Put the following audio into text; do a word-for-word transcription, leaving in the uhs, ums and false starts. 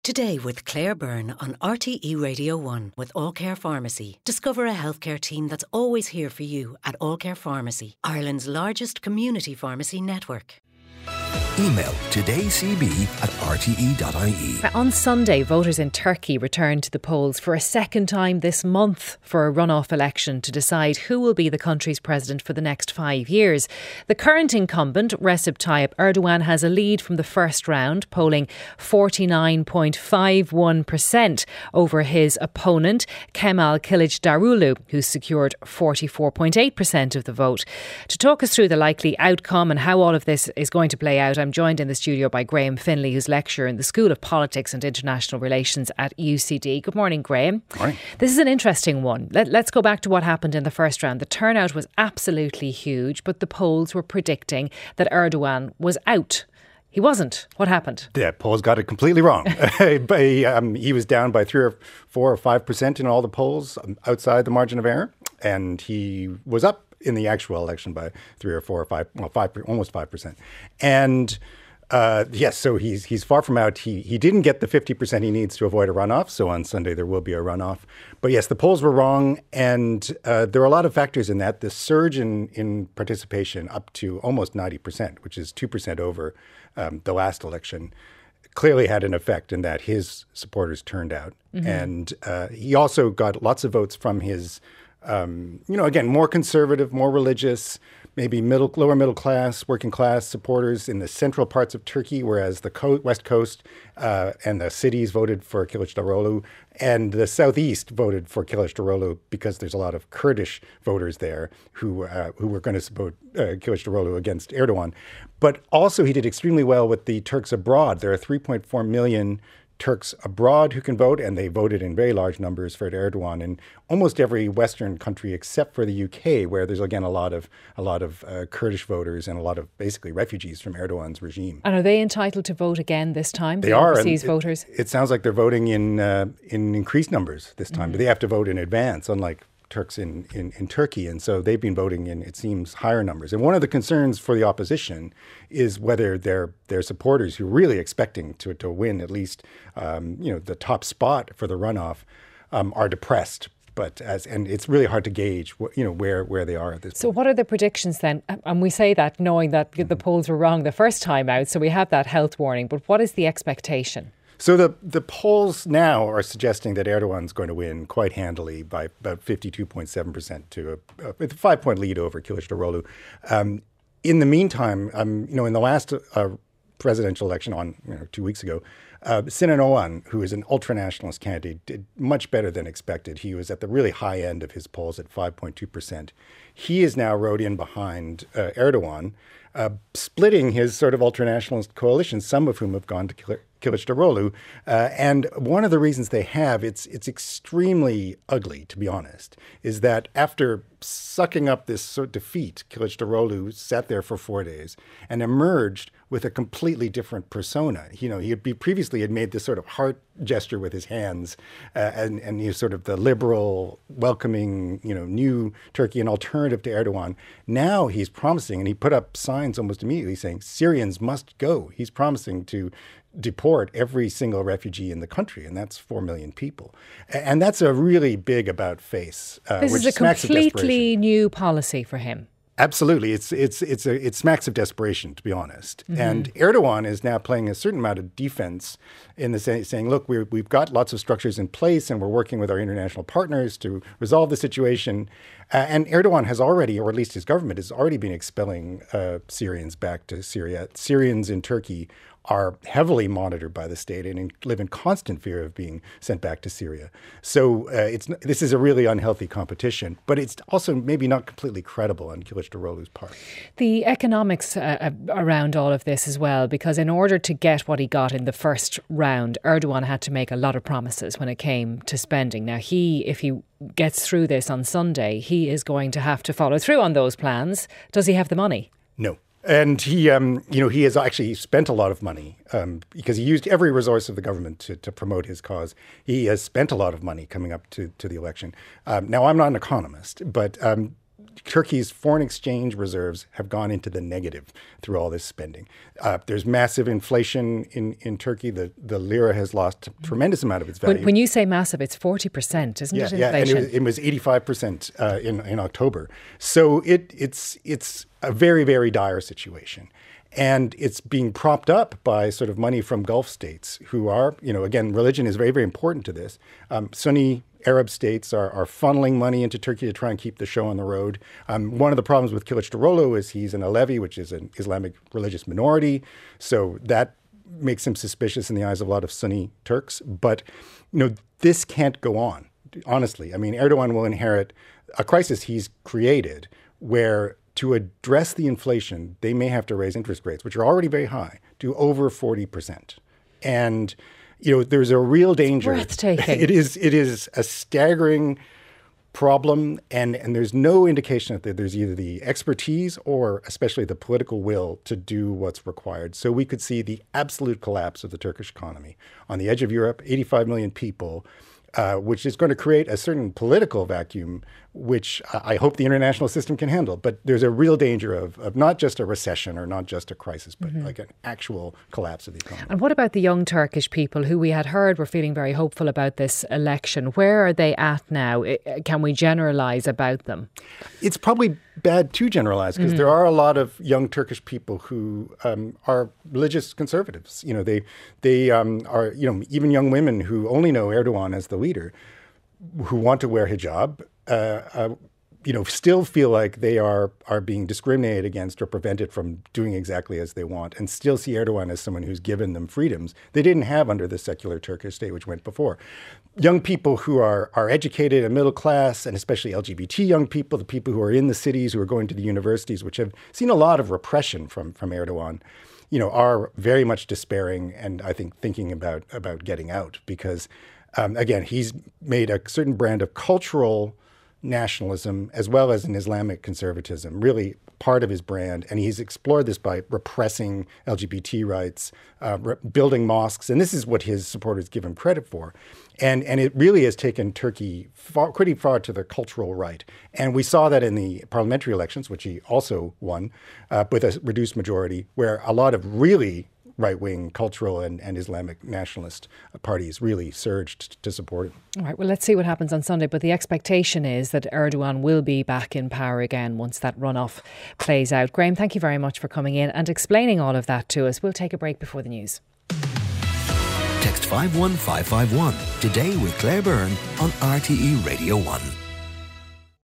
Today with Claire Byrne on R T E Radio one with All Care Pharmacy. Discover a healthcare team that's always here for you at All Care Pharmacy, Ireland's largest community pharmacy network. Email todaycb at r t e dot i e. On Sunday, voters in Turkey returned to the polls for a second time this month for a runoff election to decide who will be the country's president for the next five years. The current incumbent, Recep Tayyip Erdogan, has a lead from the first round, polling forty-nine point five one percent over his opponent, Kemal Kılıçdaroğlu, who secured forty-four point eight percent of the vote. To talk us through the likely outcome and how all of this is going to play out, I'm joined in the studio by Graham Finlay, who's lecturer in the School of Politics and International Relations at U C D. Good morning, Graham. Morning. This is an interesting one. Let, let's go back to what happened in the first round. The turnout was absolutely huge, but the polls were predicting that Erdogan was out. He wasn't. What happened? Yeah, polls got it completely wrong. he, um, he was down by three or four or five percent in all the polls outside the margin of error, and he was up in the actual election by three or four or five, well, five, almost five percent. And uh, yes, so he's he's far from out. He he didn't get the fifty percent he needs to avoid a runoff. So on Sunday there will be a runoff. But yes, the polls were wrong, and uh, there are a lot of factors in that. The surge in in participation up to almost ninety percent, which is two percent over um, the last election, clearly had an effect in that his supporters turned out, mm-hmm. and uh, he also got lots of votes from his. Um, you know, again, more conservative, more religious, maybe middle, lower middle class, working class supporters in the central parts of Turkey, whereas the co- west coast uh, and the cities voted for Kılıçdaroğlu, and the southeast voted for Kılıçdaroğlu because there's a lot of Kurdish voters there who uh, who were going to support uh, Kılıçdaroğlu against Erdogan. But also, he did extremely well with the Turks abroad. There are three point four million Turks abroad who can vote, and they voted in very large numbers for Erdogan in almost every Western country except for the U K, where there's again a lot of a lot of uh, Kurdish voters and a lot of basically refugees from Erdogan's regime. And are they entitled to vote again this time? They the are. Overseas it, voters. It sounds like they're voting in uh, in increased numbers this time, mm-hmm. but they have to vote in advance, unlike Turks in, in, in Turkey. And so they've been voting in, it seems, higher numbers. And one of the concerns for the opposition is whether their their supporters, who are really expecting to, to win at least um, you know the top spot for the runoff, um, are depressed. But as and it's really hard to gauge wh- you know where, where they are at this so point. What are the predictions then? And we say that knowing that mm-hmm. the polls were wrong the first time out, so we have that health warning. But what is the expectation? So the, the polls now are suggesting that Erdogan's going to win quite handily by about fifty-two point seven percent to a, a, a five-point lead over Kılıçdaroğlu. Um, in the meantime, um, you know, in the last uh, presidential election on you know, two weeks ago, uh, Sinan Oğan, who is an ultra-nationalist candidate, did much better than expected. He was at the really high end of his polls at five point two percent. He is now rode in behind uh, Erdogan, uh, splitting his sort of ultra-nationalist coalition, some of whom have gone to Kılıçdaroğlu. Kılıçdaroğlu, uh, and one of the reasons they have, it's it's extremely ugly, to be honest, is that after sucking up this sort of defeat, Kılıçdaroğlu sat there for four days and emerged with a completely different persona. You know, he had be, previously had made this sort of heart gesture with his hands, uh, and and he was sort of the liberal, welcoming, you know, new Turkey, an alternative to Erdogan. Now he's promising, and he put up signs almost immediately saying Syrians must go. He's promising to deport every single refugee in the country, and that's four million people. And that's a really big about face. Uh, this which is a smacks completely new policy for him. Absolutely. It's it's it's a it smacks of desperation, to be honest. Mm-hmm. And Erdogan is now playing a certain amount of defense in the say, saying, look, we're, we've got lots of structures in place and we're working with our international partners to resolve the situation. Uh, and Erdogan has already, or at least his government, has already been expelling uh, Syrians back to Syria. Syrians in Turkey are heavily monitored by the state and in, live in constant fear of being sent back to Syria. So uh, it's this is a really unhealthy competition, but it's also maybe not completely credible on Kılıçdaroğlu's part. The economics uh, around all of this as well, because in order to get what he got in the first round, Erdogan had to make a lot of promises when it came to spending. Now, he, if he gets through this on Sunday, he is going to have to follow through on those plans. Does he have the money? No. And he, um, you know, he has actually spent a lot of money um, because he used every resource of the government to, to promote his cause. He has spent a lot of money coming up to, to the election. Um, now, I'm not an economist, but um, Turkey's foreign exchange reserves have gone into the negative through all this spending. Uh, there's massive inflation in, in Turkey. The, the lira has lost a tremendous amount of its value. When, when you say massive, it's forty percent, isn't yeah, it, inflation? Yeah, and it was, it was eighty-five percent uh, in, in October. So it, it's, it's a very, very dire situation. And it's being propped up by sort of money from Gulf states who are, you know, again, religion is very, very important to this. Um, Sunni Arab states are, are funneling money into Turkey to try and keep the show on the road. Um, one of the problems with Kılıçdaroğlu is he's an Alevi, which is an Islamic religious minority. So that makes him suspicious in the eyes of a lot of Sunni Turks. But, you know, this can't go on, honestly. I mean, Erdogan will inherit a crisis he's created where to address the inflation, they may have to raise interest rates, which are already very high, to over forty percent. And, you know, there's a real danger. It's breathtaking. It is, it is a staggering problem, and, and there's no indication that there's either the expertise or especially the political will to do what's required. So we could see the absolute collapse of the Turkish economy on the edge of Europe, eighty-five million people, Uh, which is going to create a certain political vacuum, which I hope the international system can handle. But there's a real danger of, of not just a recession or not just a crisis, but mm-hmm. like an actual collapse of the economy. And what about the young Turkish people who we had heard were feeling very hopeful about this election? Where are they at now? Can we generalise about them? It's probably bad to generalise because mm-hmm. there are a lot of young Turkish people who um, are religious conservatives. You know, they they um, are, you know, even young women who only know Erdogan as the leader, who want to wear hijab, uh, uh, you know, still feel like they are are being discriminated against or prevented from doing exactly as they want, and still see Erdogan as someone who's given them freedoms they didn't have under the secular Turkish state, which went before. Young people who are are educated and middle class, and especially L G B T young people, the people who are in the cities, who are going to the universities, which have seen a lot of repression from from Erdogan, you know, are very much despairing and I think thinking about about getting out because, um, again, he's made a certain brand of cultural nationalism as well as an Islamic conservatism, really part of his brand. And he's explored this by repressing L G B T rights, uh, re- building mosques. And this is what his supporters give him credit for. And and it really has taken Turkey far, pretty far to the cultural right. And we saw that in the parliamentary elections, which he also won uh, with a reduced majority, where a lot of really right-wing cultural and, and Islamic nationalist parties really surged to support him. All right, well, let's see what happens on Sunday. But the expectation is that Erdogan will be back in power again once that runoff plays out. Graham, thank you very much for coming in and explaining all of that to us. We'll take a break before the news. Text five one five five one today with Claire Byrne on R T E Radio one.